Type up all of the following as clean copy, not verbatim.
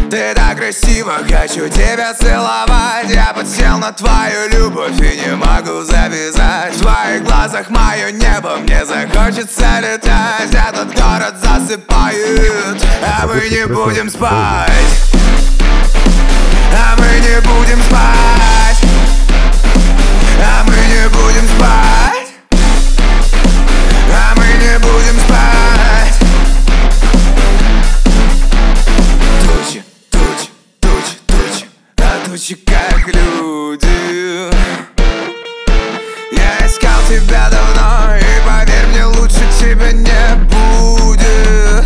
Ты так красиво, хочу тебя целовать. Я подсел на твою любовь и не могу завязать. В твоих глазах мое небо, мне захочется летать. Этот город засыпает, а мы не будем спать. А мы не будем спать. А мы не будем спать. А мы не будем спать. Тучи, тучи, тучи, тучи, а тучи как люди. Я искал тебя давно, и поверь мне, лучше тебя не будет.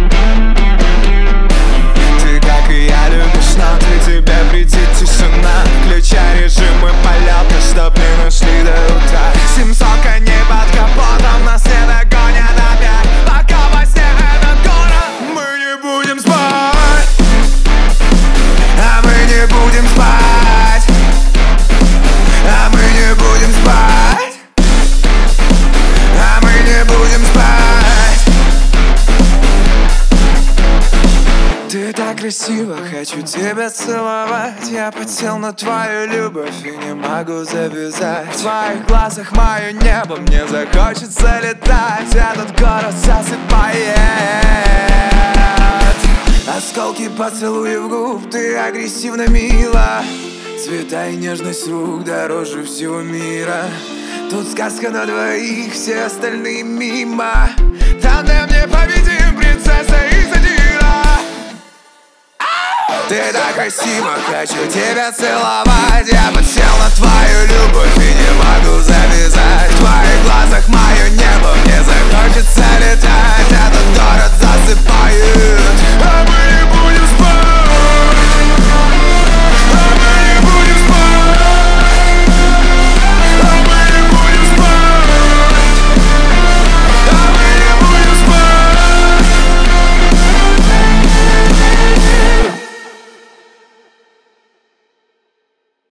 Ты, как и я, любишь ноты, тебе придет тишина. Включай режимы полета, чтоб не нашли до утра. 700 коней под капотом, нас не догонят опять. Пока во сне этот город, мы не будем спать. А мы не будем спать. А мы не будем спать. А мы не будем спать. Ты так красиво, хочу тебя целовать. Я подсел на твою любовь и не могу завязать. В твоих глазах мое небо, мне захочется летать. Этот город засыпает. Осколки поцелуев губ, ты агрессивно мила. Цвета и нежность рук дороже всего мира. Тут сказка на двоих, все остальные мимо. Тандем не победим, принцесса и задира. Ты так красиво, хочу тебя целовать. Я подсел на твою любовь и не могу завязать. В твоих глазах мое небо, мне захочется летать. Этот город засыпает, а мы не будем спать.